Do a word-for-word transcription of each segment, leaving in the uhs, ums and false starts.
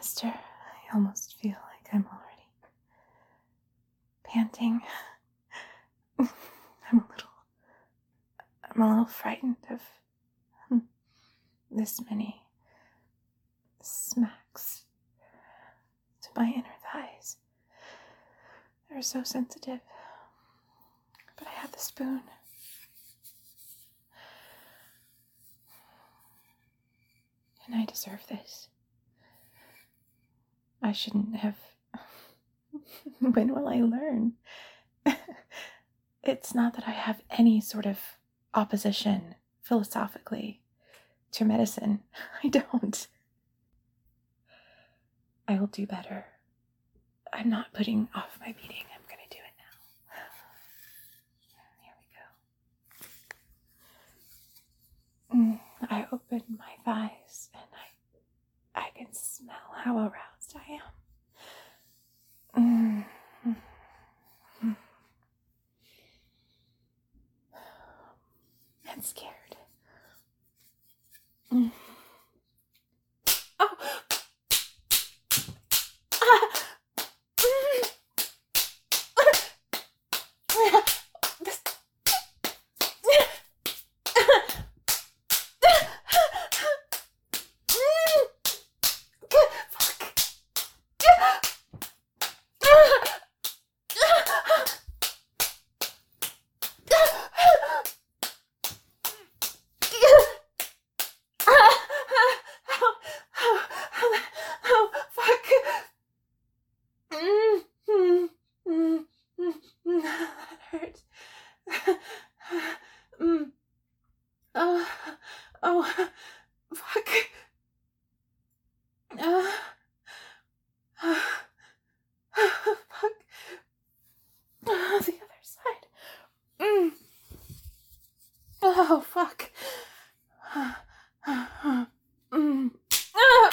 Master, I almost feel like I'm already panting. I'm a little. I'm a little frightened of this many smacks to my inner thighs. They're so sensitive. But I have the spoon. And I deserve this. I shouldn't have. When will I learn? It's not that I have any sort of opposition philosophically to medicine. I don't. I will do better. I'm not putting off my beating. I'm going to do it now. Here we go. Mm, I open my thighs and I, I can smell how aroused I am. Mm. I'm scared. Mm. Oh! Ah! Mm. This... Mm. Oh, oh, fuck. Uh, uh, fuck. Uh, the other side. Mm. Oh, fuck. Uh, uh, uh, mm. Uh.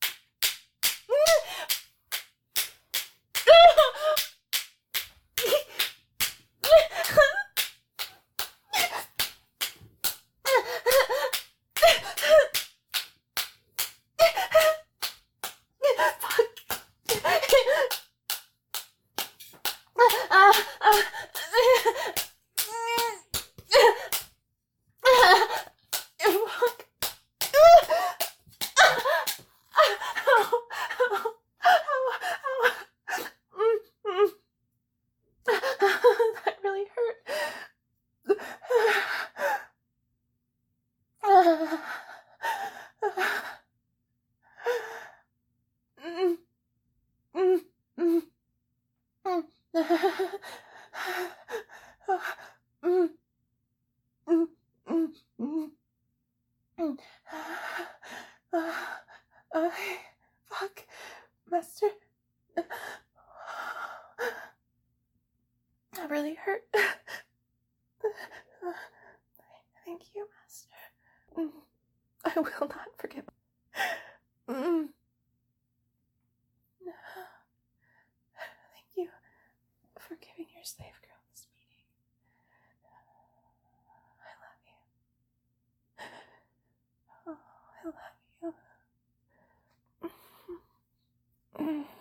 That really hurt. Okay, fuck, Master. That really hurt. Thank you, Master. I will not forget. Mm. Thank you for giving your slave girl this meeting. I love you. Oh, I love you.